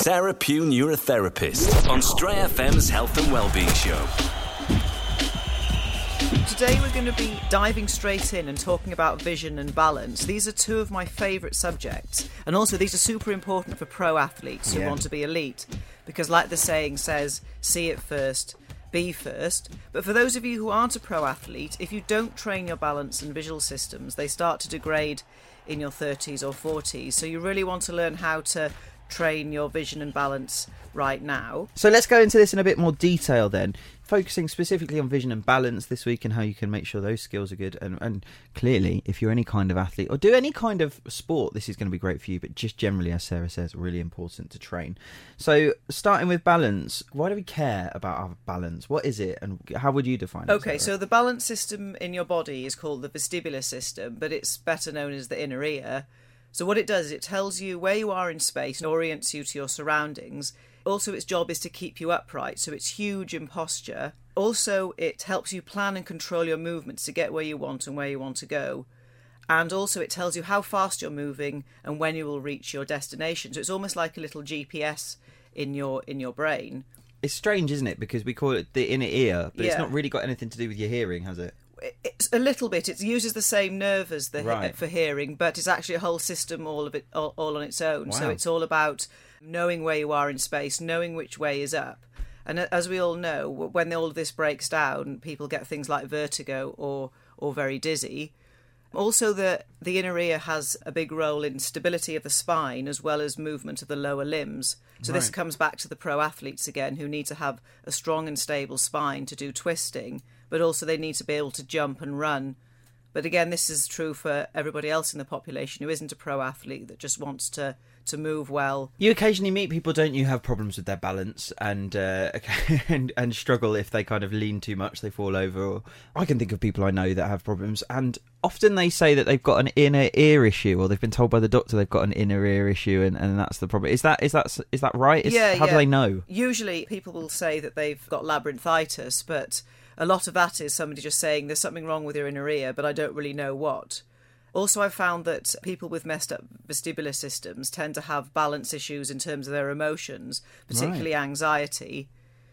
Sarah Pugh, neurotherapist, on Stray FM's Health and Wellbeing Show. Today we're going to be diving straight in and talking about vision and balance. These are two of my favourite subjects, and also these are super important for pro athletes who want to be elite, because like the saying says, see it first, be first. But for those of you who aren't a pro athlete, if you don't train your balance and visual systems, they start to degrade in your 30s or 40s. So you really want to learn how to train your vision and balance right now. So let's go into this in a bit more detail then, focusing specifically on vision and balance this week and how you can make sure those skills are good. And clearly, if you're any kind of athlete or do any kind of sport, this is going to be great for you, but just generally, as Sarah says, really important to train. So starting with balance, why do we care about our balance? What is it and how would you define it? Okay, so the balance system in your body is called the vestibular system, but it's better known as the inner ear. So what it does is it tells you where you are in space and orients you to your surroundings. Also, its job is to keep you upright, so it's huge in posture. Also, it helps you plan and control your movements to get where you want and where you want to go. And also, it tells you how fast you're moving and when you will reach your destination. So it's almost like a little GPS in your brain. It's strange, isn't it? Because we call it the inner ear, but it's not really got anything to do with your hearing, has it? It's a little bit. It uses the same nerve as for hearing, but it's actually a whole system, all of it, all on its own. Wow. So it's all about knowing where you are in space, knowing which way is up. And as we all know, when all of this breaks down, people get things like vertigo or very dizzy. Also, the inner ear has a big role in stability of the spine as well as movement of the lower limbs. So this comes back to the pro athletes again, who need to have a strong and stable spine to do twisting, but also they need to be able to jump and run. But again, this is true for everybody else in the population who isn't a pro athlete that just wants to move well. You occasionally meet people, don't you, have problems with their balance and and struggle if they kind of lean too much, they fall over. Or I can think of people I know that have problems, and often they say that they've got an inner ear issue, or they've been told by the doctor they've got an inner ear issue, and that's the problem. Is that right? How do they know? Usually people will say that they've got labyrinthitis, but a lot of that is somebody just saying there's something wrong with your inner ear, but I don't really know what. Also, I've found that people with messed up vestibular systems tend to have balance issues in terms of their emotions, particularly anxiety.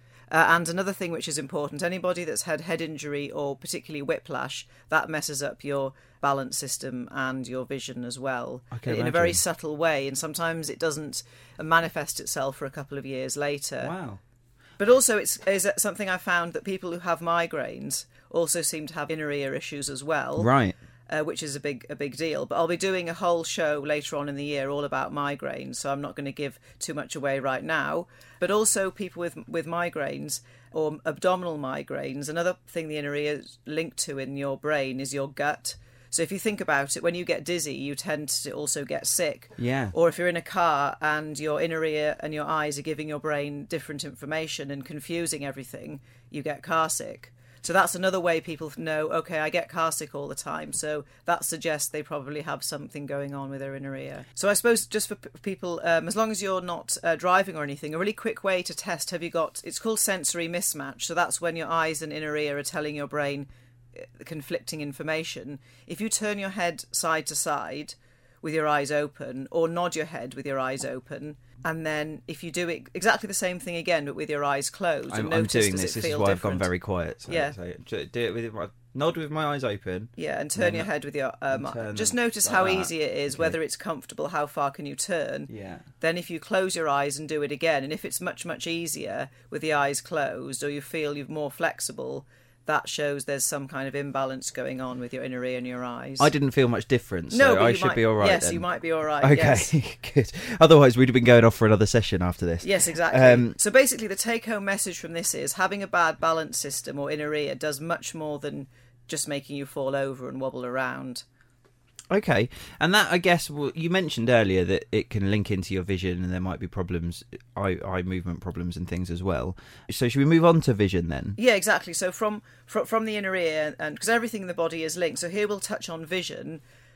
And another thing which is important, anybody that's had head injury or particularly whiplash, that messes up your balance system and your vision as well in a very subtle way. And sometimes it doesn't manifest itself for a couple of years later. Wow. But also it's something I found that people who have migraines also seem to have inner ear issues as well. Right. Which is a big deal. But I'll be doing a whole show later on in the year all about migraines, so I'm not going to give too much away right now. But also people with migraines or abdominal migraines, another thing the inner ear is linked to in your brain is your gut. So if you think about it, when you get dizzy, you tend to also get sick. Yeah. Or if you're in a car and your inner ear and your eyes are giving your brain different information and confusing everything, you get car sick. So that's another way people know, okay, I get car sick all the time. So that suggests they probably have something going on with their inner ear. So I suppose just for people, as long as you're not driving or anything, a really quick way to test, it's called sensory mismatch. So that's when your eyes and inner ear are telling your brain conflicting information. If you turn your head side to side with your eyes open, or nod your head with your eyes open, and then if you do it exactly the same thing again but with your eyes closed, I'm doing this. This is why I've gone very quiet. So do it with my nod with my eyes open. Yeah, and turn your head with your just notice how easy it is, whether it's comfortable, how far can you turn. Yeah. Then if you close your eyes and do it again, and if it's much easier with the eyes closed, or you feel you're more flexible, that shows there's some kind of imbalance going on with your inner ear and your eyes. I didn't feel much difference, so I should be all right. Yes, then. You might be all right. Okay, yes. Good. Otherwise, we'd have been going off for another session after this. Yes, exactly. So basically, the take-home message from this is having a bad balance system or inner ear does much more than just making you fall over and wobble around. Okay, and that, I guess, you mentioned earlier that it can link into your vision and there might be problems, eye movement problems and things as well. So should we move on to vision then? Yeah, exactly. So from the inner ear, and because everything in the body is linked, so here we'll touch on vision.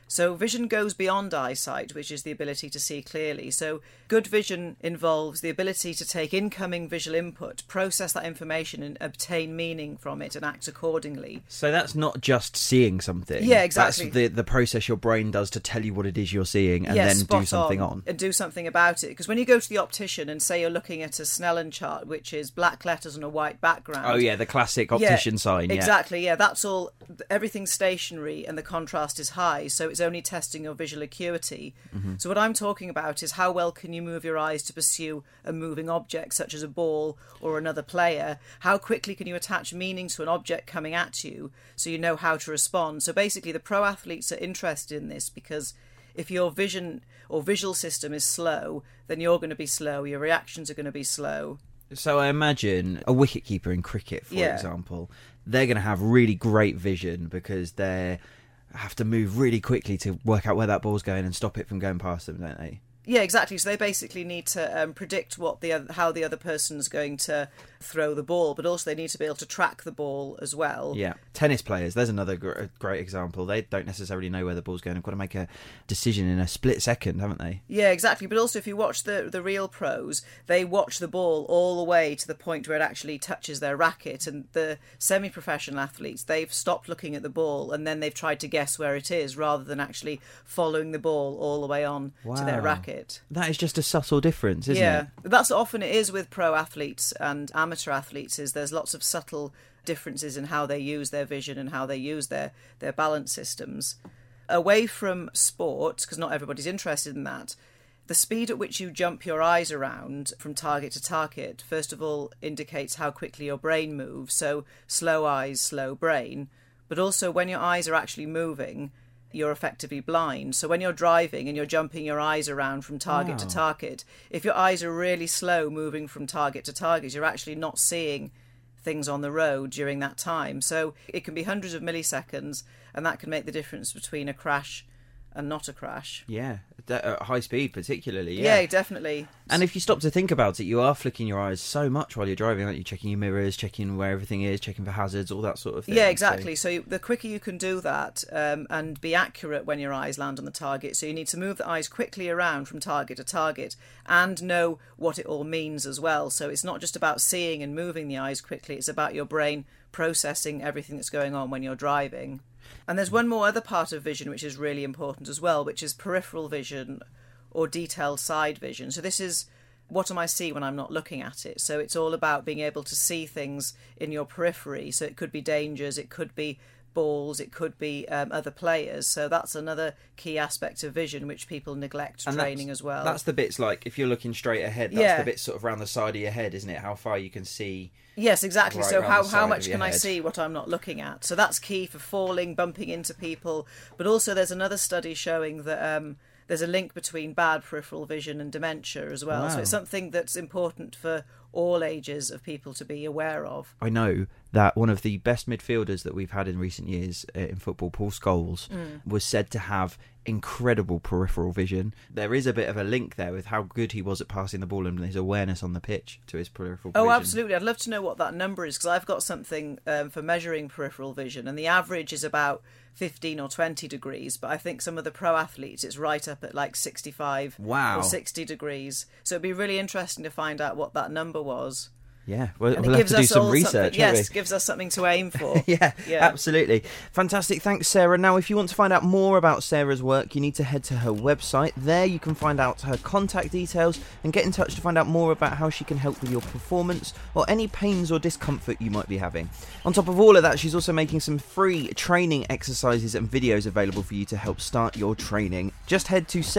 So vision goes beyond eyesight, which is the ability to see clearly. So good vision involves the ability to take incoming visual input, process that information and obtain meaning from it and act accordingly. So that's not just seeing something. Yeah, exactly. That's the process your brain does to tell you what it is you're seeing and then do something on. And do something about it. Because when you go to the optician and say you're looking at a Snellen chart, which is black letters on a white background. Oh, yeah, the classic optician sign. Exactly, yeah. That's all. Everything's stationary and the contrast is high, so it's only testing your visual acuity. So what I'm talking about is how well can you move your eyes to pursue a moving object, such as a ball or another player? How quickly can you attach meaning to an object coming at you so you know how to respond? So basically, the pro athletes are interested in this because if your vision or visual system is slow, then you're going to be slow, your reactions are going to be slow. So I imagine a wicketkeeper in cricket, for example, they're going to have really great vision because they have to move really quickly to work out where that ball's going and stop it from going past them, don't they? Yeah, exactly. So they basically need to predict how the other person's going to throw the ball, but also they need to be able to track the ball as well. Yeah. Tennis players, there's another great example. They don't necessarily know where the ball's going. They've got to make a decision in a split second, haven't they? Yeah, exactly. But also if you watch the real pros, they watch the ball all the way to the point where it actually touches their racket. And the semi-professional athletes, they've stopped looking at the ball and then they've tried to guess where it is rather than actually following the ball all the way on to their racket. That is just a subtle difference, isn't it? Yeah, that's often it is with pro athletes and amateur athletes, is there's lots of subtle differences in how they use their vision and how they use their balance systems. Away from sport, because not everybody's interested in that, the speed at which you jump your eyes around from target to target, first of all, indicates how quickly your brain moves. So slow eyes, slow brain. But also when your eyes are actually moving, you're effectively blind. So when you're driving and you're jumping your eyes around from target to target, if your eyes are really slow moving from target to target, you're actually not seeing things on the road during that time. So it can be hundreds of milliseconds, and that can make the difference between a crash and not a crash. Yeah, at high speed particularly. Yeah, definitely. And if you stop to think about it, you are flicking your eyes so much while you're driving, aren't you? Checking your mirrors, checking where everything is, checking for hazards, all that sort of thing. Yeah, exactly. So the quicker you can do that and be accurate when your eyes land on the target. So you need to move the eyes quickly around from target to target and know what it all means as well. So it's not just about seeing and moving the eyes quickly, it's about your brain processing everything that's going on when you're driving. And there's one more other part of vision which is really important as well, which is peripheral vision or detailed side vision. So this is what am I see when I'm not looking at it. So it's all about being able to see things in your periphery. So it could be dangers, it could be balls, it could be other players. So that's another key aspect of vision which people neglect training as well. That's the bits like if you're looking straight ahead, that's the bit sort of around the side of your head, isn't it? How far you can see. Yes, exactly. Right, so how much can I head. see what I'm not looking at? So that's key for falling, bumping into people. But also there's another study showing that there's a link between bad peripheral vision and dementia as well. Wow. So it's something that's important for all ages of people to be aware of. I know that one of the best midfielders that we've had in recent years in football, Paul Scholes, was said to have incredible peripheral vision. There is a bit of a link there with how good he was at passing the ball and his awareness on the pitch to his peripheral vision. Oh, absolutely. I'd love to know what that number is, because I've got something for measuring peripheral vision, and the average is about 15 or 20 degrees, but I think some of the pro athletes, it's right up at like 65 or 60 degrees. So it'd be really interesting to find out what that number was. Yeah, we'll have to do some research. Yes, gives us something to aim for. yeah, absolutely. Fantastic. Thanks, Sarah. Now, if you want to find out more about Sarah's work, you need to head to her website. There you can find out her contact details and get in touch to find out more about how she can help with your performance or any pains or discomfort you might be having. On top of all of that, she's also making some free training exercises and videos available for you to help start your training. Just head to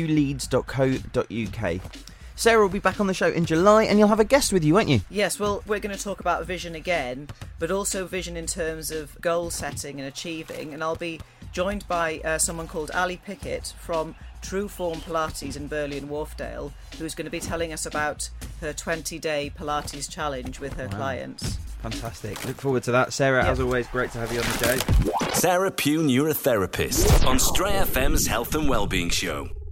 sarahpughleeds.co.uk. Sarah will be back on the show in July, and you'll have a guest with you, won't you? Yes, well, we're going to talk about vision again, but also vision in terms of goal setting and achieving, and I'll be joined by someone called Ali Pickett from True Form Pilates in Burley and Wharfdale, who's going to be telling us about her 20-day Pilates challenge with her clients. Fantastic. Look forward to that. Sarah, as always, great to have you on the show. Sarah Pugh, neurotherapist on Stray FM's Health and Wellbeing Show.